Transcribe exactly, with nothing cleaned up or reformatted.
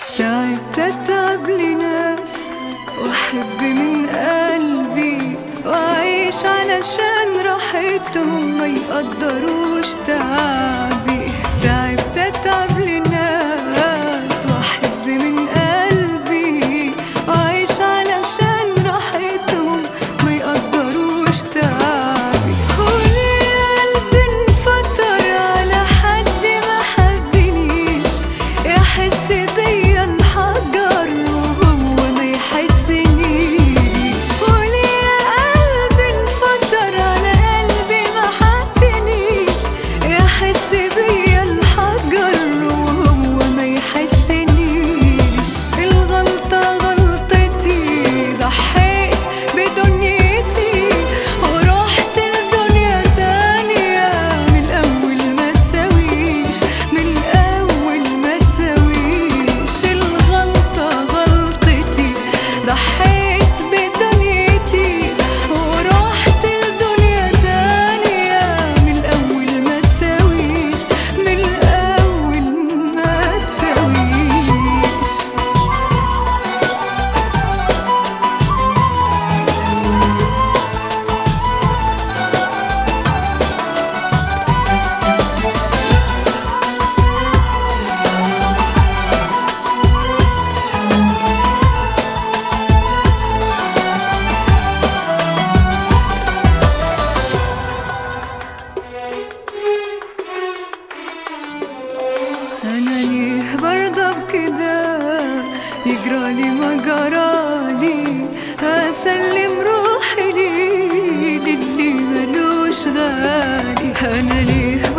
تعبت اتعب لناس واحب من قلبي واعيش علشان راحتهم ما يقدروش تعبي. تعبت اتعب لناس واحب من قلبي واعيش علشان راحتهم ما يقدروش تعبي. وليه قلبي انفطر على حد ما حبنيش يحس بيا الحجر وهو ما يحسنيش. وليه قلبي انفطر على قلبي ما حبنيش يحس بيا الحجر وهو ما يحسنيش. الغلطة غلطتي ضحيت بدنيتي ورحت لدنيا تانية من الأول ما تساويش من الأول ما تساويش. الغلطة غلطتي ضحيت بدنيتي ورحت لدنيا تانية من الأول ما تساويش من الأول ما تساويش. أنا ليه برضى بكده يجرالي ما جرالي هسلم روحي ليه للي ملوش غالي. أنا ليه